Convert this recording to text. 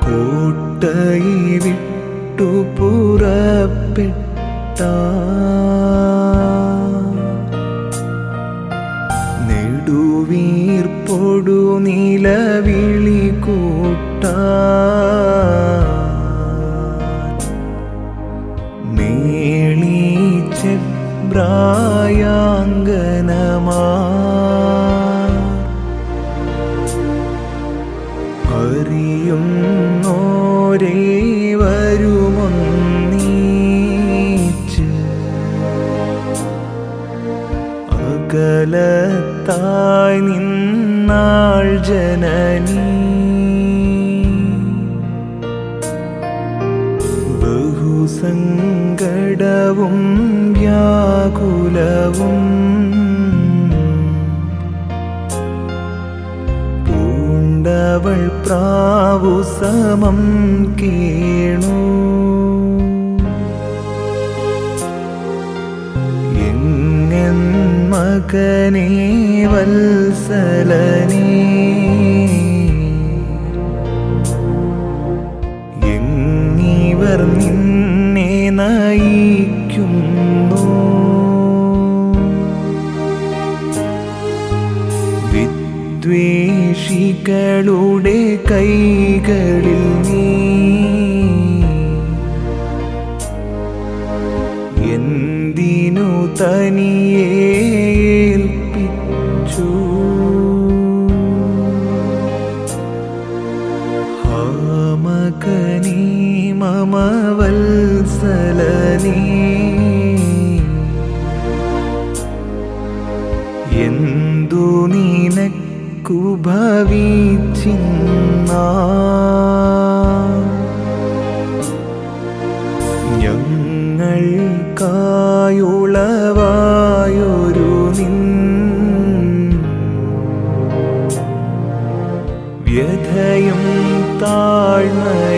കോട്ടൈ വിട്ടു പുറപ്പെട്ട നെടുവീർപ്പൊടു നിലവിളി മേളീച്ചെബ്രായാങ്കനമാ അറിയുന്നോരേ വരുമൊന്നീച്ച് അകലത്തായി നിന്നാൾ ജനനീ ബഹുസങ്കടവും വ്യാകുലവും പൂണ്ടവൾ പ്രാവു സമം കേണു എങ്ങൻ മകനേ വത്സലനേ എങ്ങിവർ നിന്നെ നയിക്കുന്നു വിദ്വേഷികളുടെ കൈകളിൽ നീ എന്തിനു തനിയെ ഏൽപ്പിച്ചു മകനീ മമ വത്സലനീ എന്തു നിനക്കു ഭവിച്ചിന്ന ഞങ്ങൾക്കായുളവായൊരു നിൻ വ്യഥയും താഴ്മ